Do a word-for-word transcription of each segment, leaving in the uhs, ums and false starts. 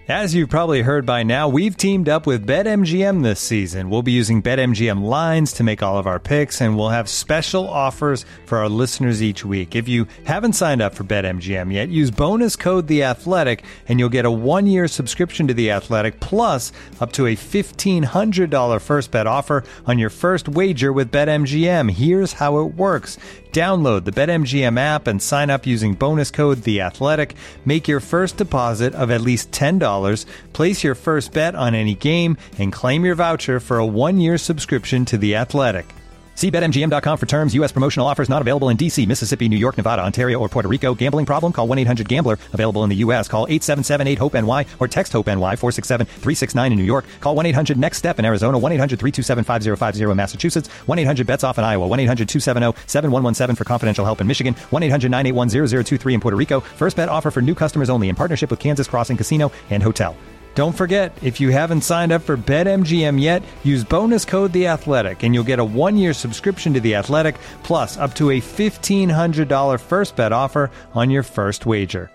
As you've probably heard by now, we've teamed up with BetMGM this season. We'll be using BetMGM lines to make all of our picks, and we'll have special offers for our listeners each week. If you haven't signed up for BetMGM yet, use bonus code The Athletic, and you'll get a one-year subscription to The Athletic, plus up to a fifteen hundred dollars first bet offer on your first wager with BetMGM. Here's how it works. Download the BetMGM app and sign up using bonus code The Athletic. Make your first deposit of at least ten dollars, place your first bet on any game, and claim your voucher for a one-year subscription to The Athletic. See Bet M G M dot com for terms. U S promotional offers not available in D C, Mississippi, New York, Nevada, Ontario, or Puerto Rico. Gambling problem? Call one eight hundred gambler. Available in the U S. Call eight seven seven eight hope N Y or text HOPE-NY four six seven three six nine in New York. Call one eight hundred next step in Arizona. one eight hundred three two seven five zero five zero in Massachusetts. one eight hundred bets off in Iowa. one eight hundred two seven zero seven one one seven for confidential help in Michigan. one eight hundred nine eight one zero zero two three in Puerto Rico. First bet offer for new customers only in partnership with Kansas Crossing Casino and Hotel. Don't forget, if you haven't signed up for BetMGM yet, use bonus code The Athletic, and you'll get a one-year subscription to The Athletic, plus up to a fifteen hundred dollars first bet offer on your first wager.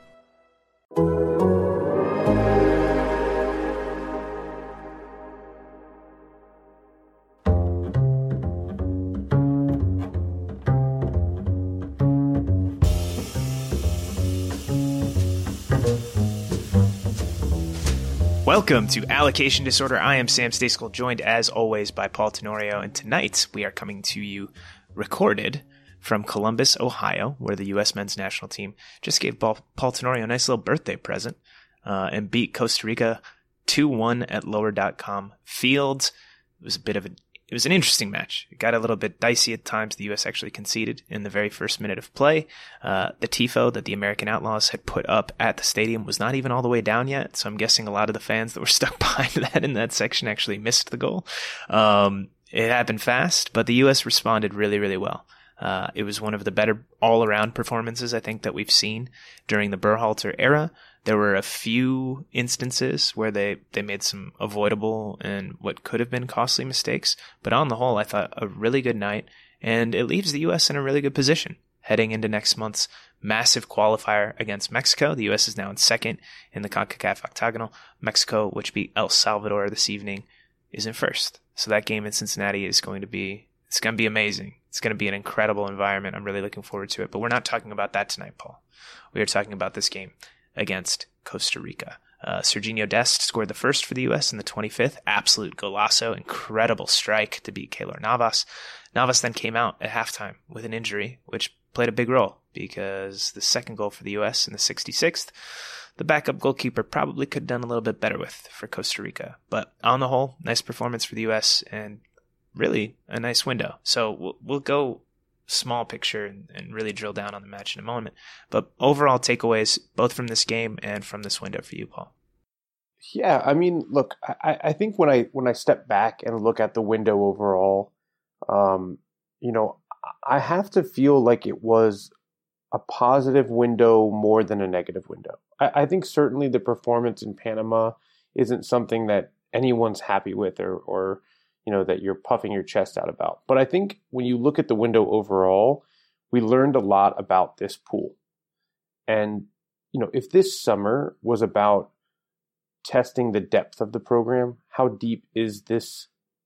Welcome to Allocation Disorder. I am Sam Stejskal, joined as always by Paul Tenorio, and tonight we are coming to you recorded from Columbus, Ohio, where the U S men's national team just gave Paul, Paul Tenorio a nice little birthday present uh, and beat Costa Rica two one at lower dot com fields. It was a bit of a It was an interesting match. It got a little bit dicey at times. The U S actually conceded in the very first minute of play. Uh, the tifo that the American Outlaws had put up at the stadium was not even all the way down yet, so I'm guessing a lot of the fans that were stuck behind that in that section actually missed the goal. Um, it happened fast, but the U S responded really, really well. Uh, it was one of the better all-around performances, I think, that we've seen during the Berhalter era. There were a few instances where they, they made some avoidable and what could have been costly mistakes, but on the whole, I thought a really good night, and it leaves the U S in a really good position heading into next month's massive qualifier against Mexico. The U S is now in second in the CONCACAF octagonal. Mexico, which beat El Salvador this evening, is in first. So that game in Cincinnati is going to be, it's going to be amazing. It's going to be an incredible environment. I'm really looking forward to it, but we're not talking about that tonight, Paul. We are talking about this game against Costa Rica. Uh, Serginho Dest scored the first for the U S in the twenty-fifth. Absolute golazo. Incredible strike to beat Keylor Navas. Navas then came out at halftime with an injury, which played a big role because the second goal for the U S in the sixty-sixth, the backup goalkeeper probably could have done a little bit better with for Costa Rica. But on the whole, nice performance for the U S and really a nice window. So we'll, we'll go small picture and, and really drill down on the match in a moment. But overall takeaways, both from this game and from this window for you, Paul. Yeah, I mean, look, I, I think when I when I step back and look at the window overall, um, you know, I have to feel like it was a positive window more than a negative window. I, I think certainly the performance in Panama isn't something that anyone's happy with or, or you know, that you're puffing your chest out about. But I think when you look at the window overall, we learned a lot about this pool. And, you know, if this summer was about testing the depth of the program, how deep is this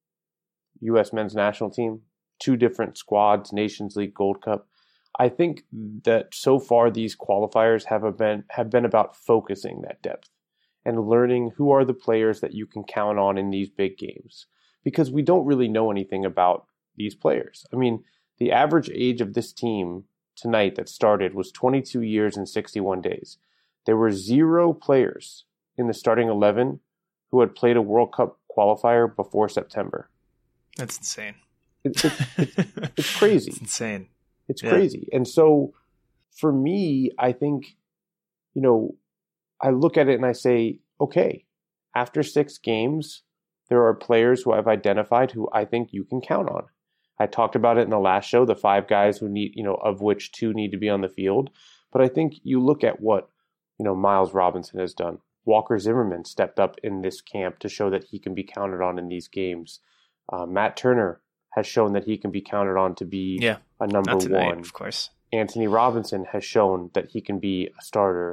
U S men's national team? Two different squads, Nations League, Gold Cup. I think that so far these qualifiers have been have been about focusing that depth and learning who are the players that you can count on in these big games. Because we don't really know anything about these players. I mean, the average age of this team tonight that started was twenty-two years and sixty-one days. There were zero players in the starting eleven who had played a World Cup qualifier before September. That's insane. It's, it's, it's, it's crazy. It's insane. It's yeah. crazy. And so for me, I think, you know, I look at it and I say, okay, after six games, there are players who I've identified who I think you can count on. I talked about it in the last show, the five guys who need, you know, of which two need to be on the field. But I think you look at what, you know, Miles Robinson has done. Walker Zimmerman stepped up in this camp to show that he can be counted on in these games. Uh, Matt Turner has shown that he can be counted on to be yeah, a number not tonight, one. Of course. Anthony Robinson has shown that he can be a starter.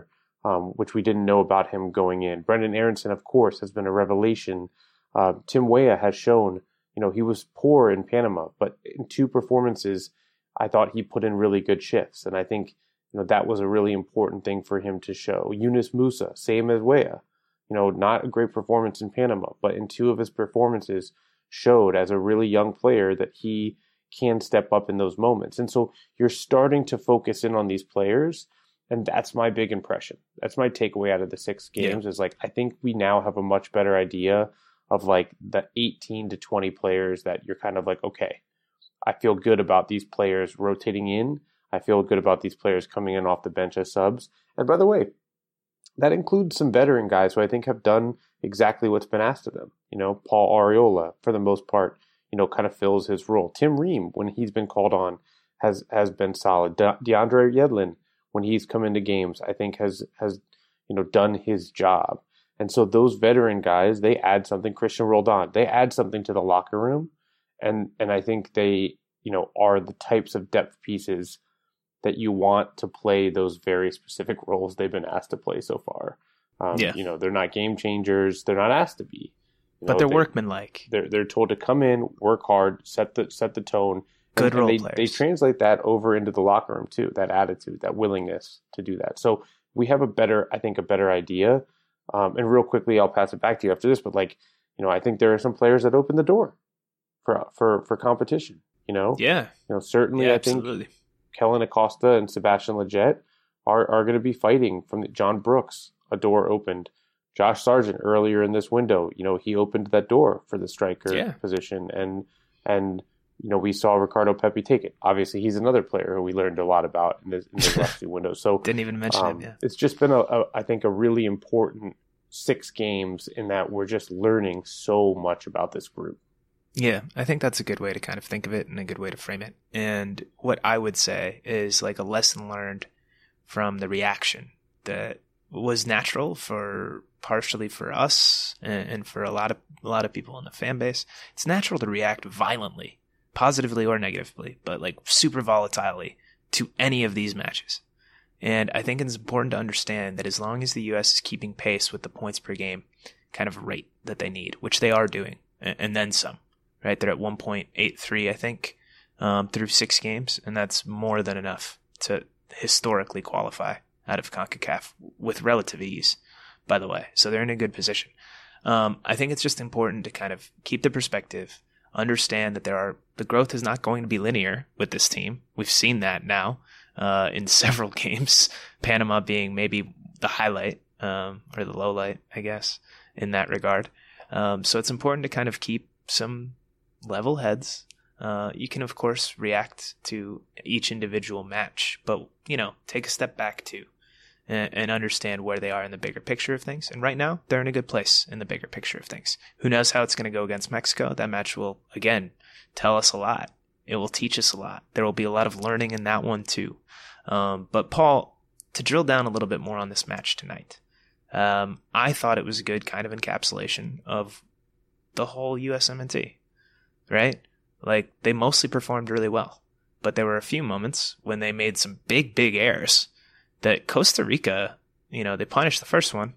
um, which we didn't know about him going in. Brendan Aronson, of course, has been a revelation. Uh, Tim Weah has shown, you know, he was poor in Panama, but in two performances, I thought he put in really good shifts. And I think, you know, that was a really important thing for him to show. Yunus Musa, same as Weah, you know, not a great performance in Panama, but in two of his performances showed as a really young player that he can step up in those moments. And so you're starting to focus in on these players. And that's my big impression. That's my takeaway out of the six games yeah. is like, I think we now have a much better idea of like the eighteen to twenty players that you're kind of like, okay, I feel good about these players rotating in. I feel good about these players coming in off the bench as subs. And by the way, that includes some veteran guys who I think have done exactly what's been asked of them. You know, Paul Arriola, for the most part, you know, kind of fills his role. Tim Ream, when he's been called on, has has been solid. De- DeAndre Yedlin, when he's come into games, I think has has you know done his job. And so those veteran guys, they add something. Christian Roldan, they add something to the locker room, and and I think they you know are the types of depth pieces that you want to play those very specific roles they've been asked to play so far. Um, yeah. You know, they're not game changers. They're not asked to be. You but know, they're they, workmanlike. They're they're told to come in, work hard, set the set the tone. Good and, role and they, players. They translate that over into the locker room too. That attitude, that willingness to do that. So we have a better, I think, a better idea. Um, and real quickly, I'll pass it back to you after this. But like, you know, I think there are some players that open the door for for for competition. You know, yeah. You know, certainly, yeah, I think absolutely. Kellen Acosta and Sebastian Lletget are are going to be fighting from the, John Brooks. A door opened. Josh Sargent earlier in this window, you know, he opened that door for the striker yeah. position, and and you know we saw Ricardo Pepi take it. Obviously, he's another player who we learned a lot about in this, in this last few windows. So didn't even mention um, him. Yeah, it's just been a, a I think a really important six games in that we're just learning so much about this group. Yeah, I think that's a good way to kind of think of it and a good way to frame it. And what I would say is like a lesson learned from the reaction that was natural for partially for us and, and for a lot of a lot of people in the fan base. It's natural to react violently, positively or negatively, but like super volatilely to any of these matches. And I think it's important to understand that as long as the U S is keeping pace with the points per game kind of rate that they need, which they are doing, and, and then some, right? They're at one point eight three, I think, um, through six games, and that's more than enough to historically qualify out of CONCACAF with relative ease, by the way. So they're in a good position. Um, I think it's just important to kind of keep the perspective, understand that there are the growth is not going to be linear with this team. We've seen that now uh, in several games, Panama being maybe the highlight um, or the low light, I guess, in that regard. Um, so it's important to kind of keep some level heads. Uh, you can, of course, react to each individual match, but, you know, take a step back too and, and understand where they are in the bigger picture of things. And right now, they're in a good place in the bigger picture of things. Who knows how it's going to go against Mexico? That match will, again, tell us a lot. It will teach us a lot. There will be a lot of learning in that one too. Um, but Paul, to drill down a little bit more on this match tonight, um, I thought it was a good kind of encapsulation of the whole U S M N T, right? Like, they mostly performed really well, but there were a few moments when they made some big, big errors that Costa Rica, you know, they punished the first one,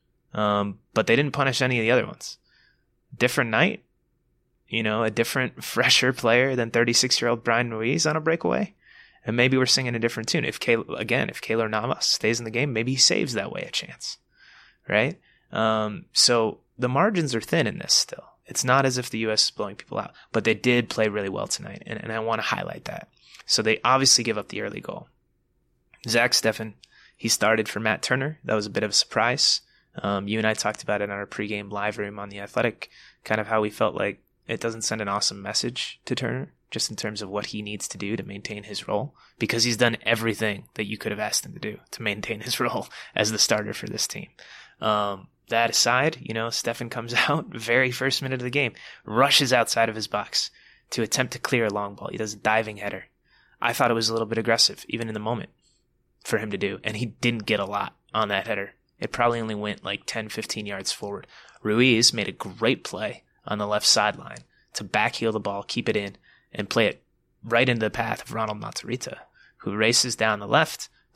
um, but they didn't punish any of the other ones. Different night, you know, a different, fresher player than thirty-six-year-old Brian Ruiz on a breakaway, and maybe we're singing a different tune. If Kay, again, if Keylor Navas stays in the game, maybe he saves that way a chance, right? Um, so the margins are thin in this still. It's not as if the U S is blowing people out, but they did play really well tonight, and, and I want to highlight that. So they obviously give up the early goal. Zach Steffen, he started for Matt Turner. That was a bit of a surprise. Um, you and I talked about it on our pregame live room on The Athletic, kind of how we felt like it doesn't send an awesome message to Turner, just in terms of what he needs to do to maintain his role, because he's done everything that you could have asked him to do to maintain his role as the starter for this team. Um, That aside, you know, Steffen comes out, very first minute of the game, rushes outside of his box to attempt to clear a long ball. He does a diving header. I thought it was a little bit aggressive, even in the moment, for him to do. And he didn't get a lot on that header. It probably only went like ten, fifteen yards forward. Ruiz made a great play on the left sideline to backheel the ball, keep it in, and play it right into the path of Ronald Matarrita, who races down the left,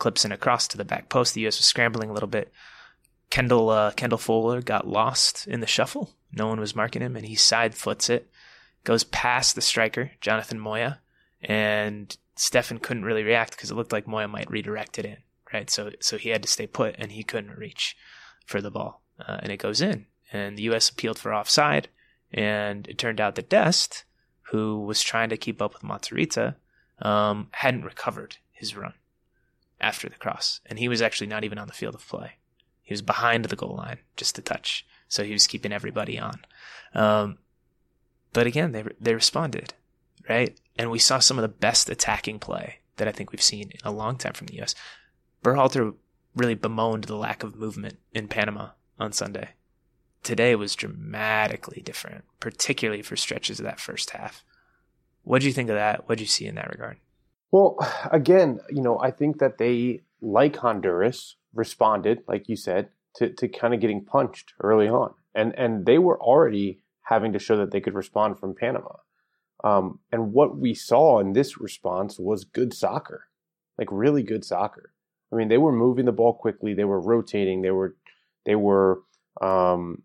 clips in across to the back post. The U S was scrambling a little bit. Kendall uh, Kendall Fuller got lost in the shuffle. No one was marking him, and he side foots it, goes past the striker, Jonathan Moya, and Steffen couldn't really react because it looked like Moya might redirect it in, right? So so he had to stay put, and he couldn't reach for the ball, uh, and it goes in. And the U S appealed for offside, and it turned out that Dest, who was trying to keep up with Matarrita, um, hadn't recovered his run after the cross, and he was actually not even on the field of play. He was behind the goal line, just a touch. So he was keeping everybody on. Um, but again, they they responded, right? And we saw some of the best attacking play that I think we've seen in a long time from the U S. Berhalter really bemoaned the lack of movement in Panama on Sunday. Today was dramatically different, particularly for stretches of that first half. What did you think of that? What did you see in that regard? Well, again, you know, I think that they, like Honduras, responded, like you said, to, to kind of getting punched early on. And and they were already having to show that they could respond from Panama. Um, and what we saw in this response was good soccer, like really good soccer. I mean, they were moving the ball quickly. They were rotating. They were, they were, um,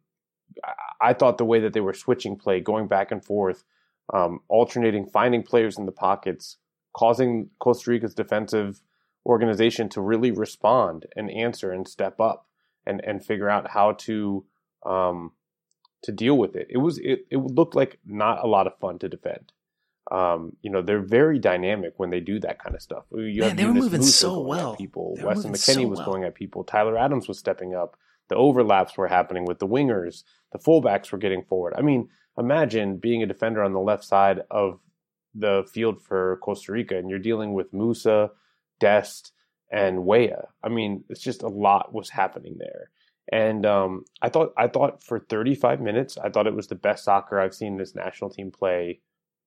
I thought the way that they were switching play, going back and forth, um, alternating, finding players in the pockets, causing Costa Rica's defensive organization to really respond and answer and step up and, and figure out how to um, to deal with it. It was it, it looked like not a lot of fun to defend. Um, you know, they're very dynamic when they do that kind of stuff. You Man, have they were Yunus moving Musa so going well. At people. They were Weston moving McKennie so was well. going at people. Tyler Adams was stepping up. The overlaps were happening with the wingers. The fullbacks were getting forward. I mean, imagine being a defender on the left side of the field for Costa Rica, and you're dealing with Musa, Dest, and Weah. I mean, it's just a lot was happening there. And um, I thought I thought for thirty-five minutes, I thought it was the best soccer I've seen this national team play,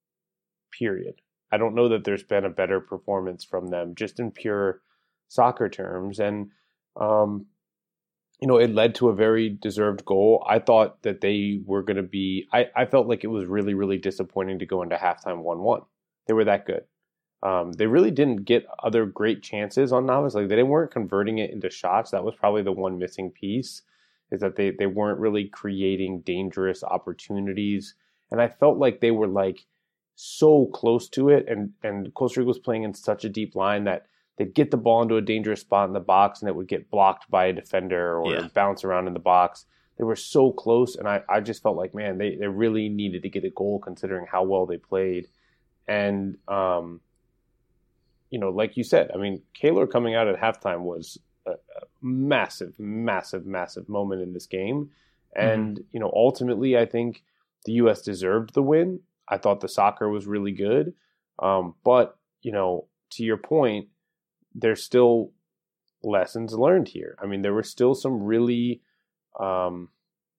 period. I don't know that there's been a better performance from them, just in pure soccer terms. And, um, you know, it led to a very deserved goal. I thought that they were going to be, I, I felt like it was really, really disappointing to go into halftime one one. They were that good. Um, they really didn't get other great chances on Navas. Like, they weren't converting it into shots. That was probably the one missing piece, is that they, they weren't really creating dangerous opportunities. And I felt like they were like so close to it. And, and Costa Rica was playing in such a deep line that they'd get the ball into a dangerous spot in the box and it would get blocked by a defender or yeah. bounce around in the box. They were so close. And I, I just felt like, man, they, they really needed to get a goal considering how well they played. And, um, you know, like you said, I mean, Keylor coming out at halftime was a, a massive, massive, massive moment in this game. And, mm-hmm. you know, ultimately, I think the U S deserved the win. I thought the soccer was really good. Um, but, you know, to your point, there's still lessons learned here. I mean, there were still some really um,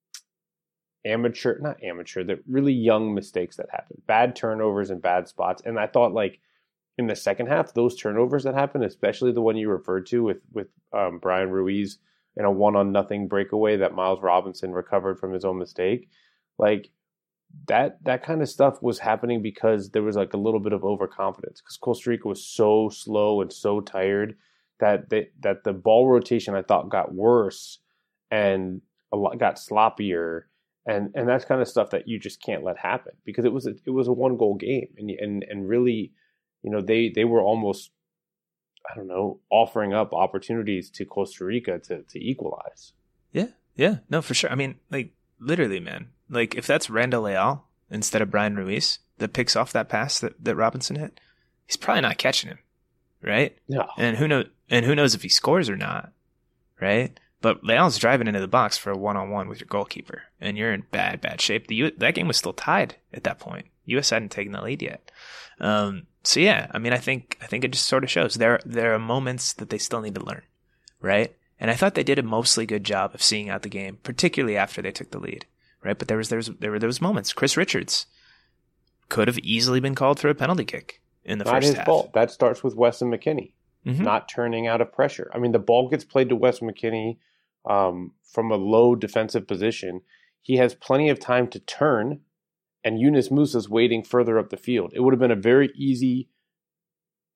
amateur, not amateur, that really young mistakes that happened. Bad turnovers and bad spots. And I thought, like, in the second half, those turnovers that happened, especially the one you referred to with with um, Brian Ruiz in a one on nothing breakaway that Miles Robinson recovered from his own mistake, like that that kind of stuff was happening because there was like a little bit of overconfidence because Costa Rica was so slow and so tired that they, that the ball rotation I thought got worse and a lot got sloppier. And and that's kind of stuff that you just can't let happen because it was a, it was a one goal game and and and really. You know, they, they were almost, I don't know, offering up opportunities to Costa Rica to, to equalize. Yeah, yeah, no, for sure. I mean, like, literally, man. Like, if that's Randall Leal instead of Brian Ruiz that picks off that pass that, that Robinson hit, he's probably not catching him, right? No. And who knows, and who knows if he scores or not, right? But Leal's driving into the box for a one-on-one with your goalkeeper, and you're in bad, bad shape. The U- that game was still tied at that point. U S hadn't taken the lead yet. Um, so yeah, I mean, I think I think it just sort of shows there there are moments that they still need to learn, right? And I thought they did a mostly good job of seeing out the game, particularly after they took the lead, right? But there was there was there were those moments. Chris Richards could have easily been called for a penalty kick in the Not first his half. fault. That starts with Weston McKennie mm-hmm. not turning out of pressure. I mean, the ball gets played to Weston McKennie um, from a low defensive position. He has plenty of time to turn. And Yunus Musa's waiting further up the field. It would have been a very easy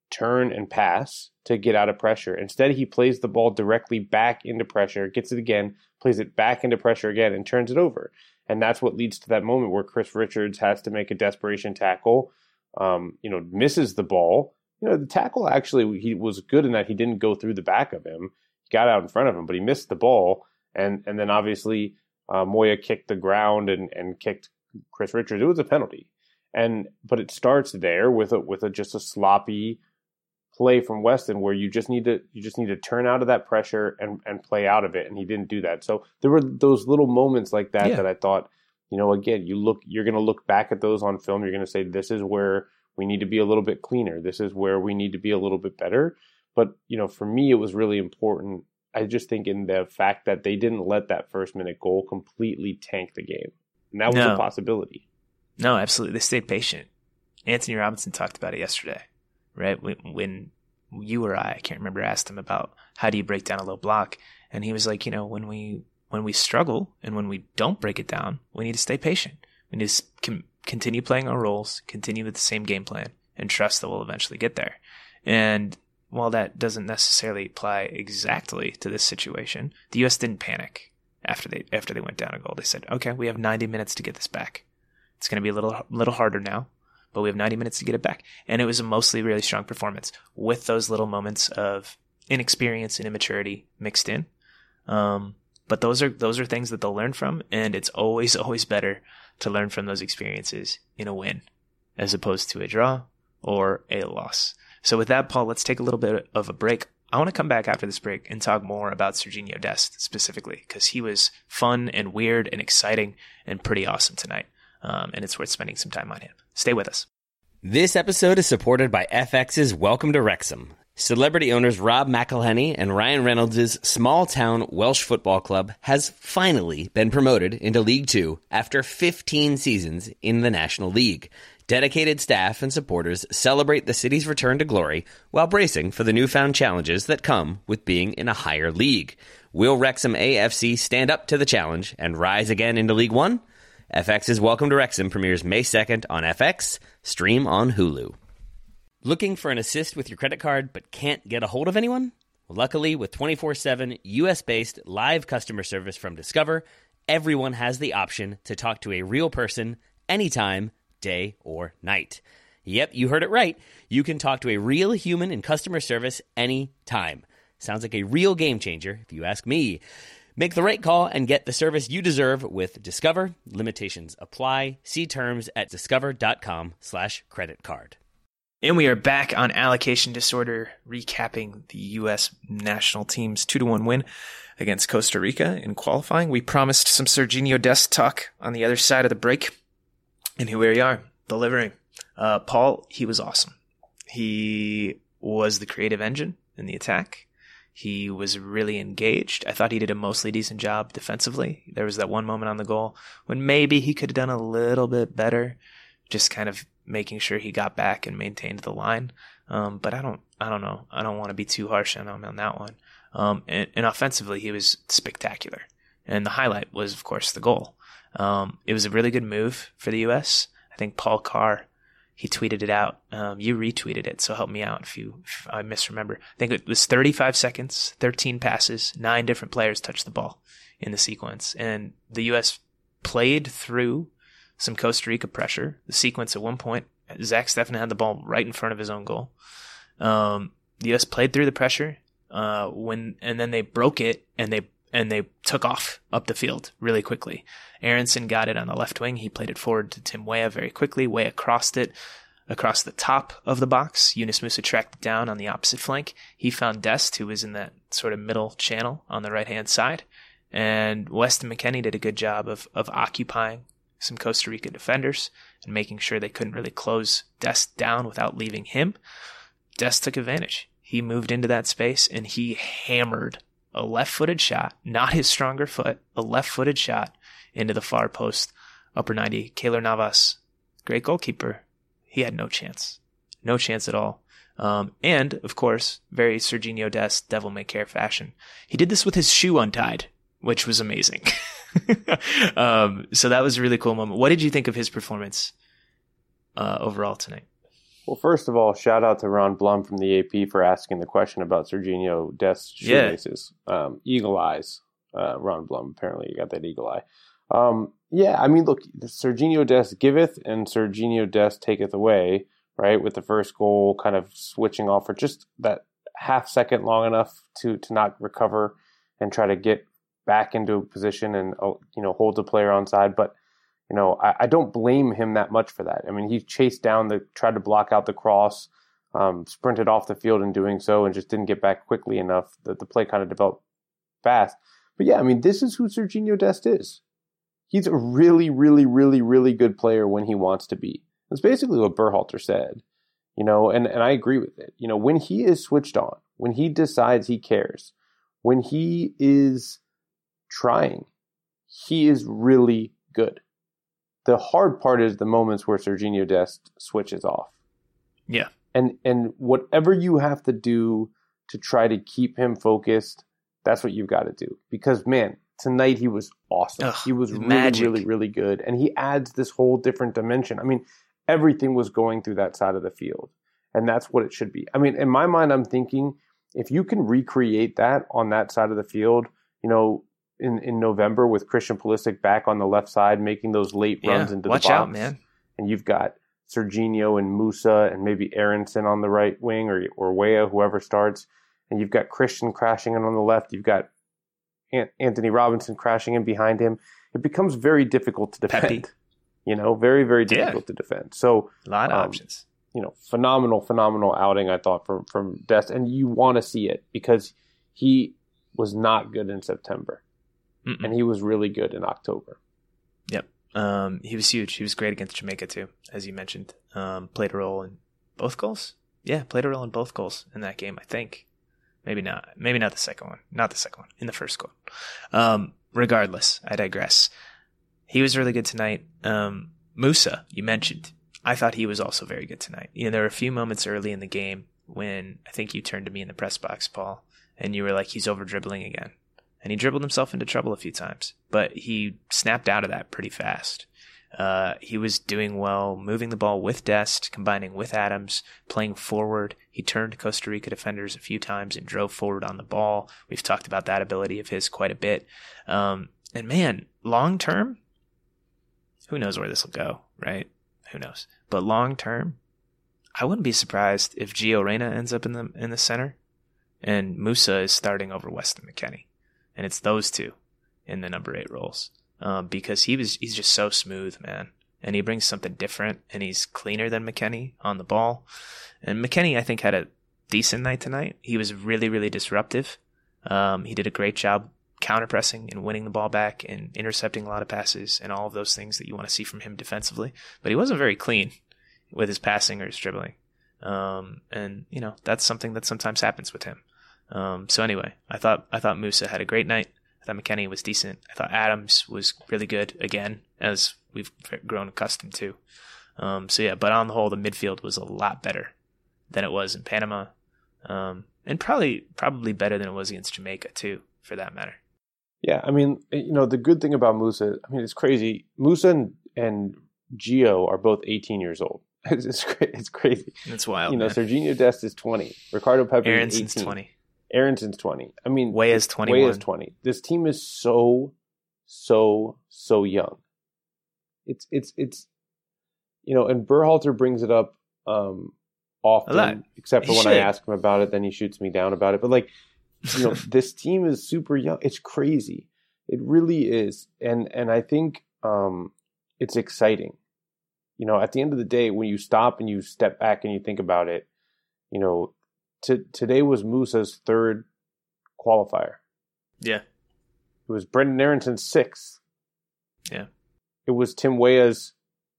turn and pass to get out of pressure. Instead, he plays the ball directly back into pressure, gets it again, plays it back into pressure again, and turns it over. And that's what leads to that moment where Chris Richards has to make a desperation tackle, um, you know, misses the ball. You know, the tackle actually, he was good in that he didn't go through the back of him. He got out in front of him, but he missed the ball. And and then obviously uh, Moya kicked the ground and, and kicked Chris Richards. It was a penalty. And but it starts there with a, with a, just a sloppy play from Weston where you just need to you just need to turn out of that pressure and, and play out of it, and he didn't do that. So there were those little moments like that yeah. that I thought, you know, again, you look you're going to look back at those on film. You're going to say this is where we need to be a little bit cleaner. This is where we need to be a little bit better. But you know, for me, it was really important. I just think in the fact that they didn't let that first minute goal completely tank the game, and that was no. a possibility. No, absolutely. They stayed patient. Anthony Robinson talked about it yesterday. Right? When, when you or I, I can't remember, asked him about how do you break down a low block. And he was like, you know, when we, when we struggle and when we don't break it down, we need to stay patient. We need to com- continue playing our roles, continue with the same game plan, and trust that we'll eventually get there. And while that doesn't necessarily apply exactly to this situation, the U S didn't panic after they, after they went down a goal. They said, okay, we have ninety minutes to get this back. It's going to be a little, little harder now, but we have ninety minutes to get it back. And it was a mostly really strong performance with those little moments of inexperience and immaturity mixed in. Um, but those are those are things that they'll learn from, and it's always, always better to learn from those experiences in a win as opposed to a draw or a loss. So with that, Paul, let's take a little bit of a break. I want to come back after this break and talk more about Sergiño Dest specifically, because he was fun and weird and exciting and pretty awesome tonight. Um, and it's worth spending some time on him. Stay with us. This episode is supported by F X's Welcome to Wrexham. Celebrity owners Rob McElhenney and Ryan Reynolds' small-town Welsh football club has finally been promoted into League Two after fifteen seasons in the National League. Dedicated staff and supporters celebrate the city's return to glory while bracing for the newfound challenges that come with being in a higher league. Will Wrexham A F C stand up to the challenge and rise again into League One? F X's Welcome to Wrexham premieres May second on F X, stream on Hulu. Looking for an assist with your credit card but can't get a hold of anyone? Luckily, with twenty-four seven U S-based live customer service from Discover, everyone has the option to talk to a real person anytime, day or night. Yep, you heard it right. You can talk to a real human in customer service anytime. Sounds like a real game changer, if you ask me. Make the right call and get the service you deserve with Discover. Limitations apply. See terms at discover.com slash credit card. And we are back on Allocation Disorder, recapping the U S national team's two to one win against Costa Rica in qualifying. We promised some Sergiño Dest talk on the other side of the break, and here we are, delivering. Uh, Paul, he was awesome. He was the creative engine in the attack. He was really engaged. I thought he did a mostly decent job defensively. There was that one moment on the goal when maybe he could have done a little bit better, just kind of making sure he got back and maintained the line. Um, but I don't, I don't know. I don't want to be too harsh on him on that one. Um, and, and offensively, he was spectacular. And the highlight was, of course, the goal. Um, it was a really good move for the U S. I think Paul Carr, he tweeted it out. Um, you retweeted it, so help me out if you if I misremember. I think it was thirty-five seconds, thirteen passes, nine different players touched the ball in the sequence. And the U S played through some Costa Rica pressure. The sequence at one point, Zach Steffen had the ball right in front of his own goal. Um, the U S played through the pressure uh, when, and then they broke it and they and they took off up the field really quickly. Aronson got it on the left wing. He played it forward to Tim Weah very quickly. Weah crossed it across the top of the box. Yunus Musa tracked it down on the opposite flank. He found Dest, who was in that sort of middle channel on the right-hand side. And Weston McKennie did a good job of of occupying some Costa Rica defenders and making sure they couldn't really close Dest down without leaving him. Dest took advantage. He moved into that space and he hammered a left-footed shot, not his stronger foot, a left-footed shot into the far post, upper ninety. Keylor Navas, great goalkeeper. He had no chance. No chance at all. Um, and, of course, very Sergiño Dest, devil-may-care fashion. He did this with his shoe untied, which was amazing. um, so that was a really cool moment. What did you think of his performance uh, overall tonight? Well, first of all, shout out to Ron Blum from the A P for asking the question about Serginho Dest's shoelaces. Yeah. Um, eagle eyes. Uh, Ron Blum, apparently you got that eagle eye. Um, yeah, I mean, look, Serginho Dest giveth and Serginho Dest taketh away, right? With the first goal kind of switching off for just that half second long enough to, to not recover and try to get back into a position and, you know, hold the player onside. But, you know, I, I don't blame him that much for that. I mean, he chased down the, tried to block out the cross, um, sprinted off the field in doing so and just didn't get back quickly enough that the play kind of developed fast. But yeah, I mean, this is who Serginho Dest is. He's a really, really, really, really good player when he wants to be. That's basically what Berhalter said, you know, and, and I agree with it. You know, when he is switched on, when he decides he cares, when he is trying, he is really good. The hard part is the moments where Serginho Dest switches off. Yeah. And and whatever you have to do to try to keep him focused, that's what you've got to do. Because, man, tonight he was awesome. Ugh, he was really, magic. really, really good. And he adds this whole different dimension. I mean, everything was going through that side of the field. And that's what it should be. I mean, in my mind, I'm thinking if you can recreate that on that side of the field, you know, in, in November with Christian Pulisic back on the left side, making those late yeah, runs into watch the box. Out, man. And you've got Serginho and Musa and maybe Aronson on the right wing or, or Weah, whoever starts. And you've got Christian crashing in on the left. You've got Anthony Robinson crashing in behind him. It becomes very difficult to defend. Pepe. You know, very, very difficult yeah. to defend. So a lot of um, options. You know, phenomenal, phenomenal outing, I thought, from, from Dest. And you want to see it because he was not good in September. Mm-mm. And he was really good in October. Yep. Um, he was huge. He was great against Jamaica, too, as you mentioned. Um, played a role in both goals. Yeah, played a role in both goals in that game, I think. Maybe not. Maybe not the second one. Not the second one. In the first goal. Um, regardless, I digress. He was really good tonight. Um, Musa, you mentioned. I thought he was also very good tonight. You know, there were a few moments early in the game when I think you turned to me in the press box, Paul, and you were like, he's over dribbling again. And he dribbled himself into trouble a few times, but he snapped out of that pretty fast. Uh, he was doing well, moving the ball with Dest, combining with Adams, playing forward. He turned Costa Rica defenders a few times and drove forward on the ball. We've talked about that ability of his quite a bit. Um, and man, long term, who knows where this will go, right? Who knows? But long term, I wouldn't be surprised if Gio Reyna ends up in the in the center and Musa is starting over Weston McKennie. And it's those two in the number eight roles. Um, because he was he's just so smooth, man. And he brings something different, and he's cleaner than McKennie on the ball. And McKennie, I think, had a decent night tonight. He was really, really disruptive. Um, he did a great job counter-pressing and winning the ball back and intercepting a lot of passes and all of those things that you want to see from him defensively. But he wasn't very clean with his passing or his dribbling. Um, and, you know, that's something that sometimes happens with him. Um, so anyway, I thought I thought Musa had a great night. I thought McKennie was decent. I thought Adams was really good again, as we've grown accustomed to. Um, so yeah, but on the whole, the midfield was a lot better than it was in Panama, um, and probably probably better than it was against Jamaica too, for that matter. Yeah, I mean, you know, the good thing about Musa, I mean, it's crazy. Musa and, and Gio are both eighteen years old. It's it's, it's crazy. It's wild. You know, man. Serginho Dest is twenty. Ricardo Pepi is eighteen. twenty. Aaronson's twenty. I mean, Way is twenty-one. Way is twenty. This team is so, so, so young. It's, it's, it's, you know, and Berhalter brings it up um, often, except for he when should. I ask him about it, then he shoots me down about it. But like, you know, this team is super young. It's crazy. It really is. And, and I think um, it's exciting. You know, at the end of the day, when you stop and you step back and you think about it, you know, T- today was Musa's third qualifier. Yeah. It was Brendan Aronson's sixth. Yeah. It was Tim Weah's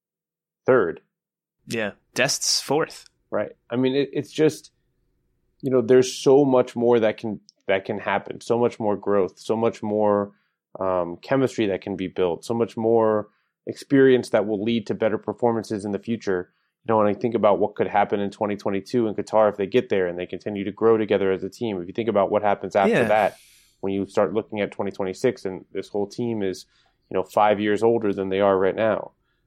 third. Yeah. Dest's fourth. Right. I mean, it, it's just, you know, there's so much more that can that can happen. So much more growth. So much more um, chemistry that can be built. So much more experience that will lead to better performances in the future. You know, when I think about what could happen in twenty twenty-two in Qatar if they get there and they continue to grow together as a team. If you think about what happens after yeah. that, when you start looking at twenty twenty-six and this whole team is, you know, five years older than they are right now.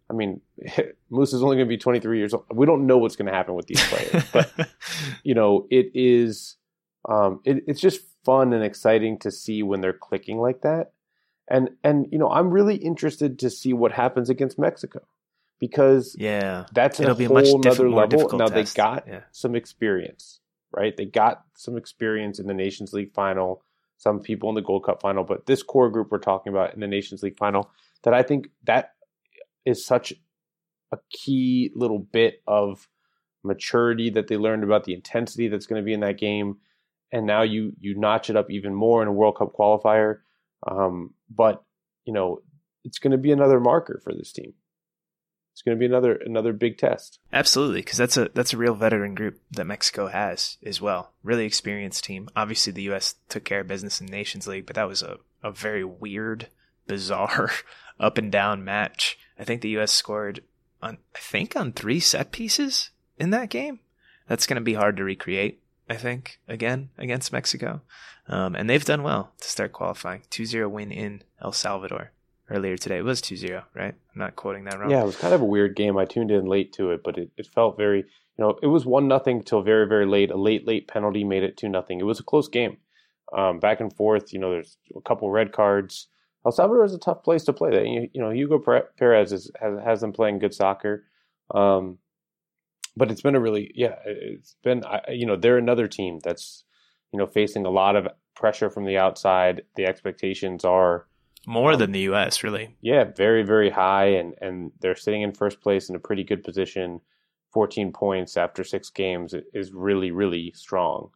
I mean, Moose is only going to be twenty-three years old. We don't know what's going to happen with these players, but you know, it is, um, it, it's just fun and exciting to see when they're clicking like that. And, and, you know, I'm really interested to see what happens against Mexico, because yeah, that's it'll a be a whole much nother more level. difficult Now test. they got yeah. some experience, right? They got some experience in the Nations League final, some people in the Gold Cup final, but this core group we're talking about in the Nations League final, that I think that is such a key little bit of maturity that they learned about the intensity that's going to be in that game. And now you you notch it up even more in a World Cup qualifier. Um, but, you know, it's going to be another marker for this team. It's going to be another another big test. Absolutely, because that's a that's a real veteran group that Mexico has as well. Really experienced team. Obviously, the U S took care of business in the Nations League, but that was a, a very weird, bizarre, up and down match. I think the U S scored on I think on three set pieces in that game. That's going to be hard to recreate, I think, again against Mexico. Um, and they've done well to start qualifying. two zero win in El Salvador earlier today. It was two zero, right? I'm not quoting that wrong. Yeah, it was kind of a weird game. I tuned in late to it, but it, it felt very, you know, it was one nothing till very, very late. A late, late penalty made it two nothing. It was a close game. Um, back and forth, you know, there's a couple red cards. El Salvador is a tough place to play. You, you know, Hugo Perez is, has, has them playing good soccer. Um, but it's been a really, yeah, it's been, you know, they're another team that's, you know, facing a lot of pressure from the outside. The expectations are more um, than the U S, really. Yeah, very, very high, and, and they're sitting in first place in a pretty good position. fourteen points after six games is really, really strong.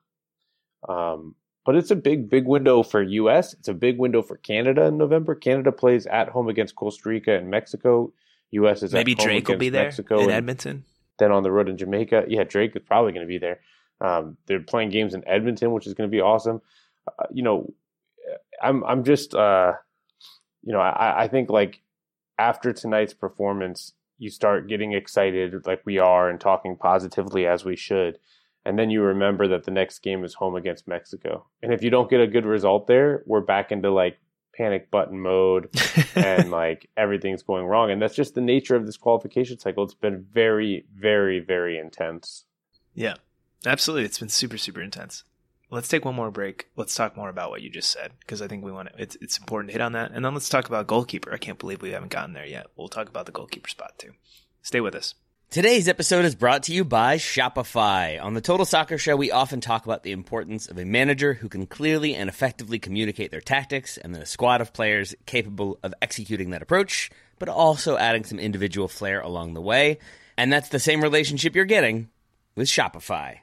Um, but it's a big, big window for U S. It's a big window for Canada in November. Canada plays at home against Costa Rica and Mexico. U S is maybe at home Drake will be there Mexico in and Edmonton. Then on the road in Jamaica. Yeah, Drake is probably going to be there. Um, they're playing games in Edmonton, which is going to be awesome. Uh, you know, I'm I'm just uh, you know I, I think like after tonight's performance, you start getting excited like we are and talking positively as we should. And then you remember that the next game is home against Mexico. And if you don't get a good result there, we're back into like panic button mode and like everything's going wrong. And that's just the nature of this qualification cycle. It's been very, very, very intense. Yeah, absolutely. It's been super, super intense. Let's take one more break. Let's talk more about what you just said, because I think we want to, it's, it's important to hit on that. And then let's talk about goalkeeper. I can't believe we haven't gotten there yet. We'll talk about the goalkeeper spot too. Stay with us. Today's episode is brought to you by Shopify. On the Total Soccer Show, we often talk about the importance of a manager who can clearly and effectively communicate their tactics, and then a squad of players capable of executing that approach, but also adding some individual flair along the way. And that's the same relationship you're getting with Shopify.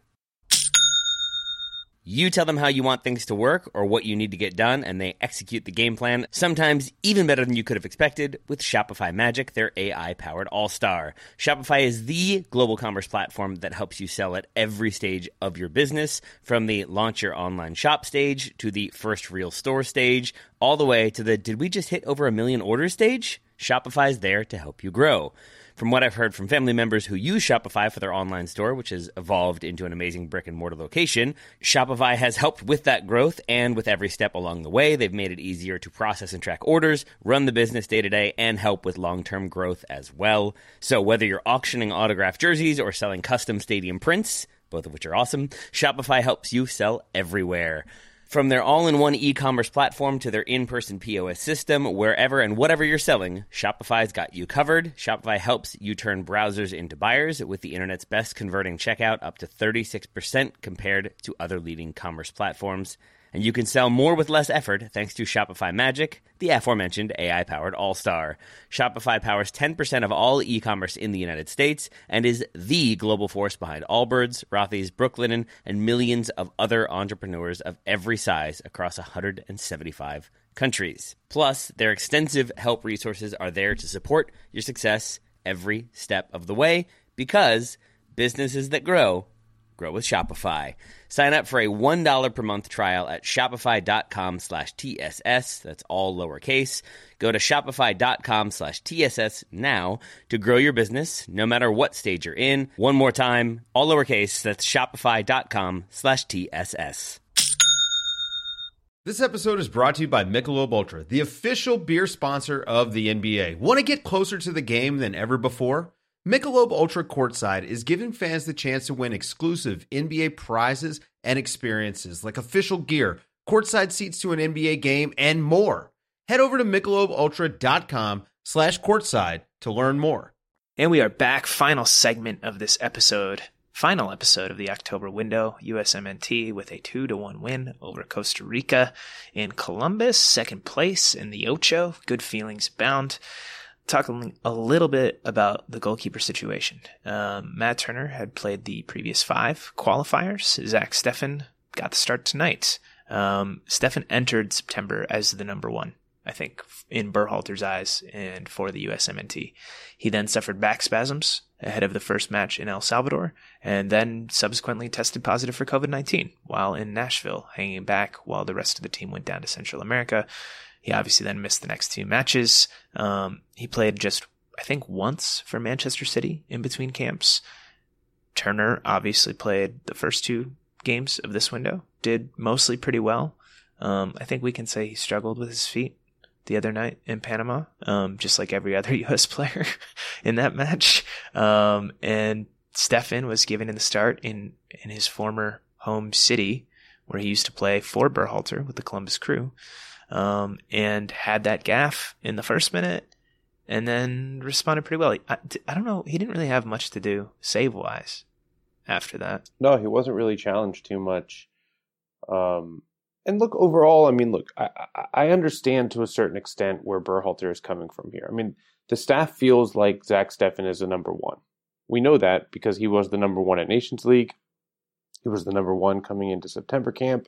You tell them how you want things to work or what you need to get done, and they execute the game plan, sometimes even better than you could have expected, with Shopify Magic, their A I-powered all-star. Shopify is the global commerce platform that helps you sell at every stage of your business, from the launch your online shop stage to the first real store stage, all the way to the did we just hit over a million orders stage? Shopify is there to help you grow. From what I've heard from family members who use Shopify for their online store, which has evolved into an amazing brick-and-mortar location, Shopify has helped with that growth, and with every step along the way, they've made it easier to process and track orders, run the business day-to-day, and help with long-term growth as well. So whether you're auctioning autographed jerseys or selling custom stadium prints, both of which are awesome, Shopify helps you sell everywhere. From their all-in-one e-commerce platform to their in-person P O S system, wherever and whatever you're selling, Shopify's got you covered. Shopify helps you turn browsers into buyers with the internet's best converting checkout, up to thirty-six percent compared to other leading commerce platforms. And you can sell more with less effort thanks to Shopify Magic, the aforementioned A I-powered all-star. Shopify powers ten percent of all e-commerce in the United States and is the global force behind Allbirds, Rothy's, Brooklinen, and millions of other entrepreneurs of every size across one hundred seventy-five countries. Plus, their extensive help resources are there to support your success every step of the way, because businesses that grow, grow with Shopify. Sign up for a one dollar per month trial at shopify.com slash TSS. That's all lowercase. Go to shopify.com slash TSS now to grow your business, no matter what stage you're in. One more time, all lowercase. That's shopify.com slash TSS. This episode is brought to you by Michelob Ultra, the official beer sponsor of the N B A. Want to get closer to the game than ever before? Michelob Ultra Courtside is giving fans the chance to win exclusive N B A prizes and experiences like official gear, courtside seats to an N B A game, and more. Head over to michelobultra.com slash courtside to learn more. And we are back. Final segment of this episode. Final episode of the October window. U S M N T with a two to one win over Costa Rica in Columbus. Second place in the Ocho. Good feelings abound. Talking a little bit about the goalkeeper situation. Um, Matt Turner had played the previous five qualifiers. Zach Steffen got the start tonight. Um, Steffen entered September as the number one, I think, in Berhalter's eyes and for the U S M N T. He then suffered back spasms ahead of the first match in El Salvador, and then subsequently tested positive for covid nineteen while in Nashville, hanging back while the rest of the team went down to Central America. He obviously then missed the next two matches. Um, he played just, I think, once for Manchester City in between camps. Turner obviously played the first two games of this window, did mostly pretty well. Um, I think we can say he struggled with his feet the other night in Panama, um, just like every other U S player in that match. Um, and Steffen was given in the start in, in his former home city, where he used to play for Berhalter with the Columbus Crew, um, and had that gaff in the first minute and then responded pretty well. I, I don't know. He didn't really have much to do save-wise after that. No, he wasn't really challenged too much. Um, And look, overall, I mean, look, I, I understand to a certain extent where Berhalter is coming from here. I mean, the staff feels like Zach Steffen is the number one. We know that because he was the number one at Nations League. He was the number one coming into September camp.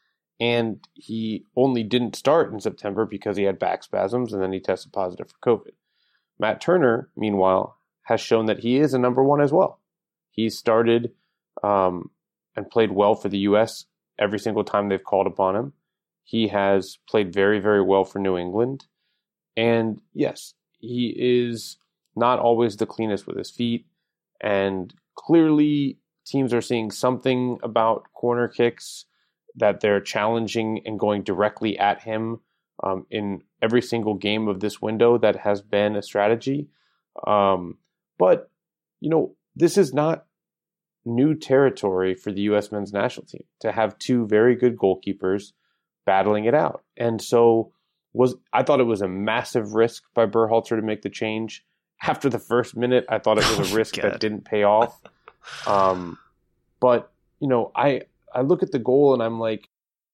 And he only didn't start in September because he had back spasms and then he tested positive for COVID. Matt Turner, meanwhile, has shown that he is a number one as well. He started um, and played well for the U S every single time they've called upon him. He has played very, very well for New England. And yes, he is not always the cleanest with his feet. And clearly teams are seeing something about corner kicks that they're challenging and going directly at him um, in every single game of this window. That has been a strategy. Um, but, you know, this is not new territory for the U S men's national team to have two very good goalkeepers battling it out. And so was I thought it was a massive risk by Berhalter to make the change. After the first minute, I thought it was a risk that didn't pay off. Um, but, you know, I, I look at the goal and I'm like,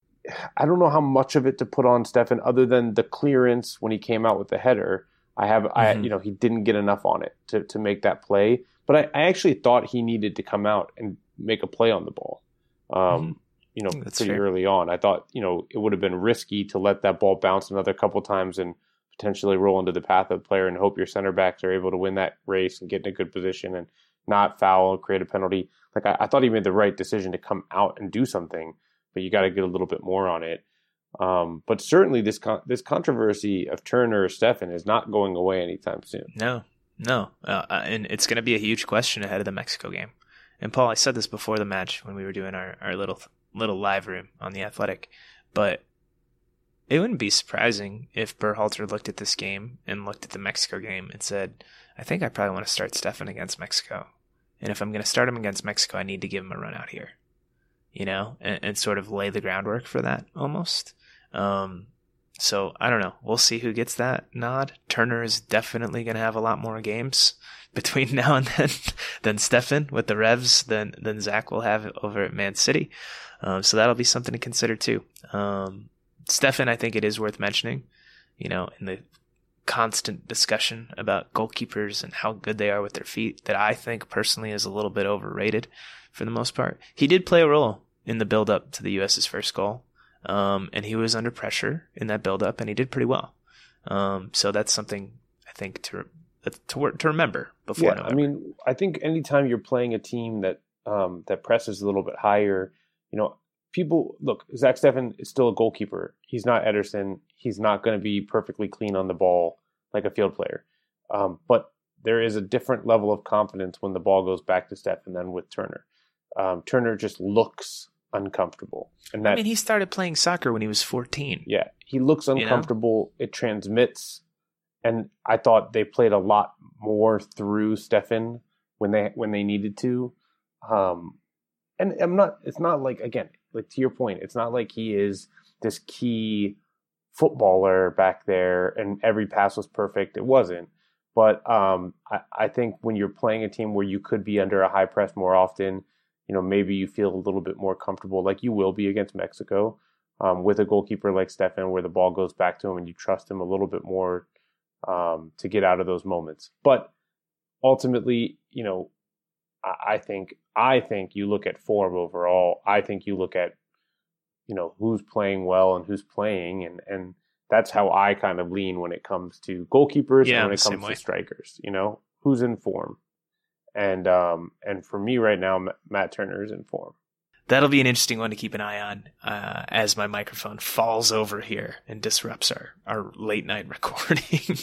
I don't know how much of it to put on Steffen other than the clearance when he came out with the header. I have, mm-hmm. I, you know, he didn't get enough on it to, to make that play. But I, I actually thought he needed to come out and make a play on the ball, um, mm-hmm. you know, That's pretty fair. early on. I thought, you know, it would have been risky to let that ball bounce another couple times and potentially roll into the path of the player and hope your center backs are able to win that race and get in a good position and not foul and create a penalty. Like I, I thought he made the right decision to come out and do something, but you got to get a little bit more on it. Um, but certainly this con- this controversy of Turner or Steffen is not going away anytime soon. No. No, uh, and it's going to be a huge question ahead of the Mexico game. And Paul, I said this before the match when we were doing our, our little little live room on The Athletic, but it wouldn't be surprising if Berhalter looked at this game and looked at the Mexico game and said, I think I probably want to start Steffen against Mexico. And if I'm going to start him against Mexico, I need to give him a run out here, you know, and, and sort of lay the groundwork for that almost. Um, So, I don't know. We'll see who gets that nod. Turner is definitely going to have a lot more games between now and then than Steffen with the Revs than, than Zach will have over at Man City. Um, so that'll be something to consider too. Um, Steffen, I think it is worth mentioning, you know, in the constant discussion about goalkeepers and how good they are with their feet that I think personally is a little bit overrated for the most part. He did play a role in the build up to the U S's first goal. Um, and he was under pressure in that build-up, and he did pretty well. Um, so that's something I think to to to remember before. Yeah, November. I mean, I think anytime you're playing a team that um, that presses a little bit higher, you know, people look. Zach Steffen is still a goalkeeper. He's not Ederson. He's not going to be perfectly clean on the ball like a field player. Um, but there is a different level of confidence when the ball goes back to Steffen than with Turner. Um, Turner just looks uncomfortable. And that, I mean, he started playing soccer when he was fourteen. Yeah, he looks uncomfortable. You know? It transmits. And I thought they played a lot more through Stefan when they when they needed to. Um, and I'm not. It's not like, again, like to your point, it's not like he is this key footballer back there and every pass was perfect. It wasn't. But um, I, I think when you're playing a team where you could be under a high press more often, you know, maybe you feel a little bit more comfortable, like you will be against Mexico, um, with a goalkeeper like Stefan, where the ball goes back to him and you trust him a little bit more um, to get out of those moments. But ultimately, you know, I, I think I think you look at form overall. I think you look at, you know, who's playing well and who's playing, and and that's how I kind of lean when it comes to goalkeepers yeah, and when it comes to strikers. You know, who's in form. And um, and for me right now, Matt Turner is in form. That'll be an interesting one to keep an eye on uh, as my microphone falls over here and disrupts our, our late night recording.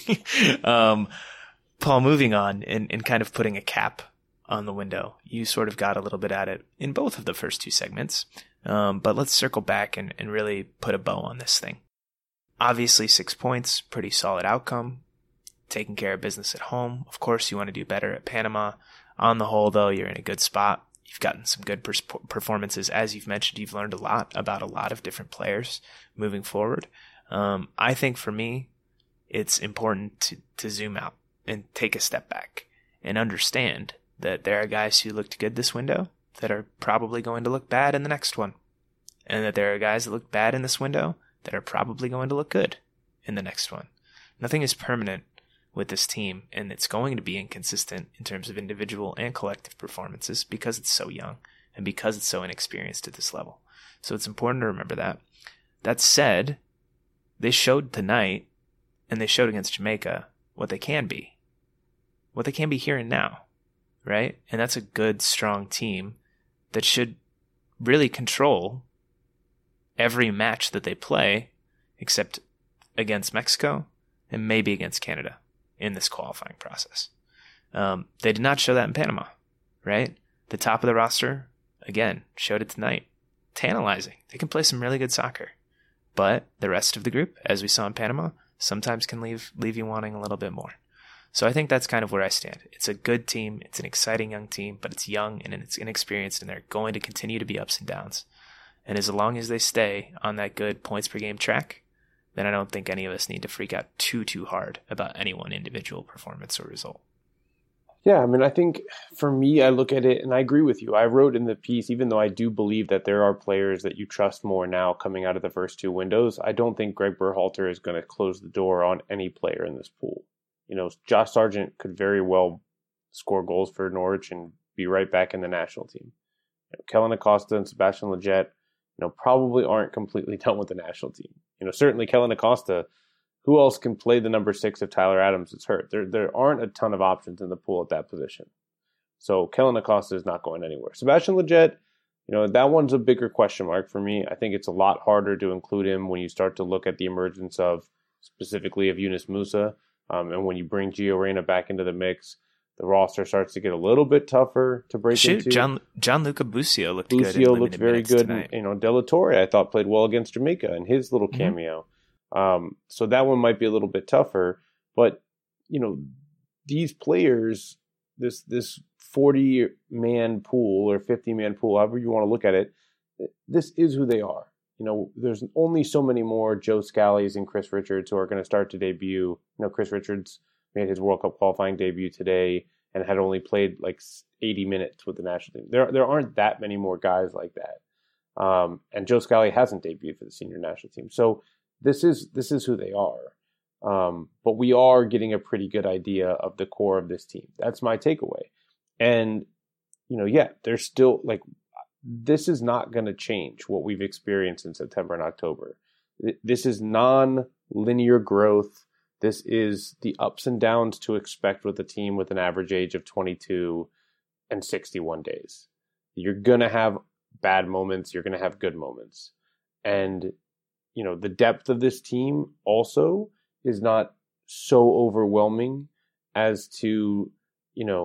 um, Paul, moving on and, and kind of putting a cap on the window. You sort of got a little bit at it in both of the first two segments. Um, but let's circle back and, and really put a bow on this thing. Obviously, six points, pretty solid outcome. Taking care of business at home. Of course, you want to do better at Panama. On the whole, though, you're in a good spot. You've gotten some good pers- performances. As you've mentioned, you've learned a lot about a lot of different players moving forward. Um, I think for me, it's important to, to zoom out and take a step back and understand that there are guys who looked good this window that are probably going to look bad in the next one. And that there are guys that look bad in this window that are probably going to look good in the next one. Nothing is permanent with this team, and it's going to be inconsistent in terms of individual and collective performances because it's so young and because it's so inexperienced at this level. So it's important to remember that. That said, they showed tonight, and they showed against Jamaica, what they can be. What they can be here and now, right? And that's a good, strong team that should really control every match that they play, except against Mexico and maybe against Canada in this qualifying process. Um, they did not show that in Panama, right? The top of the roster, again, showed it tonight. Tantalizing. They can play some really good soccer. But the rest of the group, as we saw in Panama, sometimes can leave leave you wanting a little bit more. So I think that's kind of where I stand. It's a good team. It's an exciting young team, but it's young and it's inexperienced, and they're going to continue to be ups and downs. And as long as they stay on that good points per game track, then I don't think any of us need to freak out too, too hard about any one individual performance or result. Yeah, I mean, I think for me, I look at it, and I agree with you. I wrote in the piece, even though I do believe that there are players that you trust more now coming out of the first two windows, I don't think Greg Berhalter is going to close the door on any player in this pool. You know, Josh Sargent could very well score goals for Norwich and be right back in the national team. You know, Kellen Acosta and Sebastian Lletget, you know, probably aren't completely done with the national team. You know, certainly Kellen Acosta, who else can play the number six if Tyler Adams is hurt? There there aren't a ton of options in the pool at that position. So Kellen Acosta is not going anywhere. Sebastian Lletget, you know, that one's a bigger question mark for me. I think it's a lot harder to include him when you start to look at the emergence of, specifically of Yunus Musa. Um, and when you bring Gio Reyna back into the mix, the roster starts to get a little bit tougher to break Shoot, into. John Gianluca Busio looked Busio good. Busio looked very good. And, you know, De La Torre, I thought, played well against Jamaica in his little cameo. Mm-hmm. Um, so that one might be a little bit tougher. But, you know, these players, this this forty-man pool or fifty-man pool, however you want to look at it, this is who they are. You know, there's only so many more Joe Scallies and Chris Richards who are going to start to debut. You know, Chris Richards made his World Cup qualifying debut today and had only played like eighty minutes with the national team. There there aren't that many more guys like that. Um, and Joe Scally hasn't debuted for the senior national team. So this is this is who they are. Um, but we are getting a pretty good idea of the core of this team. That's my takeaway. And, you know, yeah, there's still like, this is not going to change what we've experienced in September and October. This is non-linear growth. This is the ups and downs to expect with a team with an average age of twenty-two and sixty-one days. You're going to have bad moments. You're going to have good moments. And, you know, the depth of this team also is not so overwhelming as to, you know,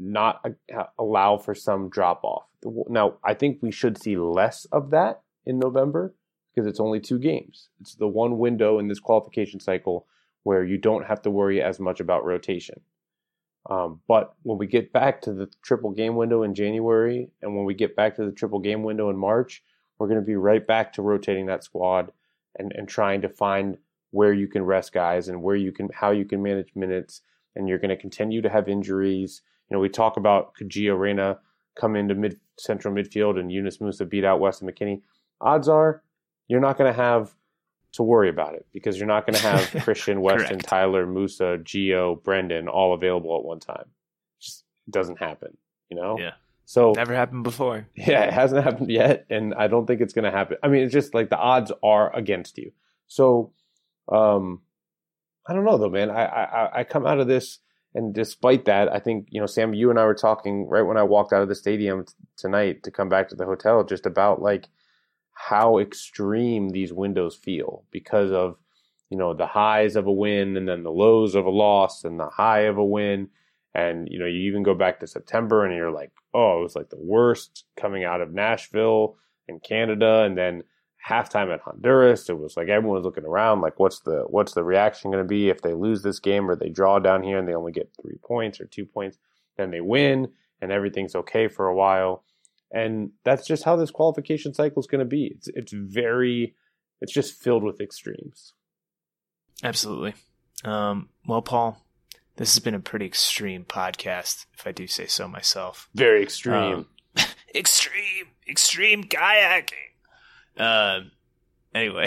not uh, allow for some drop off. Now, I think we should see less of that in November because it's only two games. It's the one window in this qualification cycle where you don't have to worry as much about rotation. Um, but when we get back to the triple game window in January, and when we get back to the triple game window in March, we're going to be right back to rotating that squad and, and trying to find where you can rest guys and where you can, how you can manage minutes. And you're going to continue to have injuries. You know, we talk about could Gio Reyna come into mid central midfield and Yunus Musa beat out Weston McKennie. Odds are you're not going to have to worry about it because you're not going to have Christian, Weston, Tyler, Musa, Gio, Brendan all available at one time. It just doesn't happen, you know? Yeah. So never happened before. Yeah, it hasn't happened yet, and I don't think it's going to happen. I mean, it's just like the odds are against you. So, um, I don't know though, man. I, I I come out of this, and despite that, I think, you know, Sam, you and I were talking right when I walked out of the stadium t- tonight to come back to the hotel, just about like how extreme these windows feel because of, you know, the highs of a win and then the lows of a loss and the high of a win. And, you know, you even go back to September and you're like, oh, it was like the worst coming out of Nashville and Canada. And then halftime at Honduras, it was like everyone was looking around like, what's the what's the reaction going to be if they lose this game or they draw down here and they only get three points or two points? Then they win and everything's okay for a while. And that's just how this qualification cycle is going to be. It's it's very, it's just filled with extremes. Absolutely. Um, well, Paul, this has been a pretty extreme podcast, if I do say so myself. Very extreme. Um, extreme, extreme kayaking. Uh, anyway,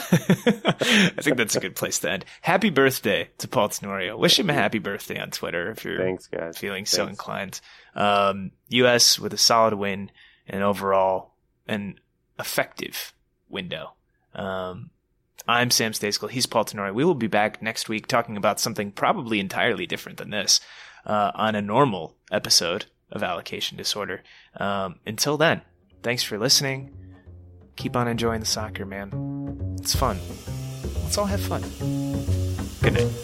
I think that's a good place to end. Happy birthday to Paul Tenorio. Wish him a happy birthday on Twitter if you're Thanks, guys. feeling Thanks. so inclined. Um, U S with a solid win and overall an effective window. Um, I'm Sam Stejskal. He's Paul Tenorio. We will be back next week talking about something probably entirely different than this uh, on a normal episode of Allocation Disorder. Um, until then, thanks for listening. Keep on enjoying the soccer, man. It's fun. Let's all have fun. Good night.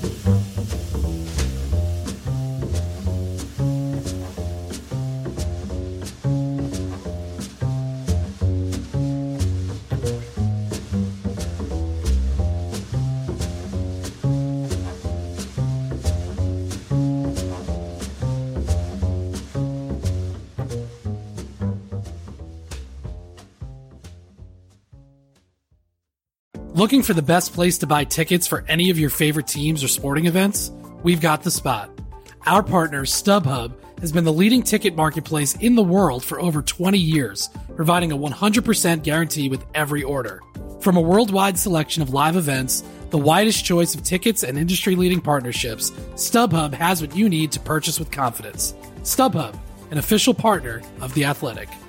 Looking for the best place to buy tickets for any of your favorite teams or sporting events? We've got the spot. Our partner, StubHub, has been the leading ticket marketplace in the world for over twenty years, providing a one hundred percent guarantee with every order. From a worldwide selection of live events, the widest choice of tickets and industry-leading partnerships, StubHub has what you need to purchase with confidence. StubHub, an official partner of The Athletic.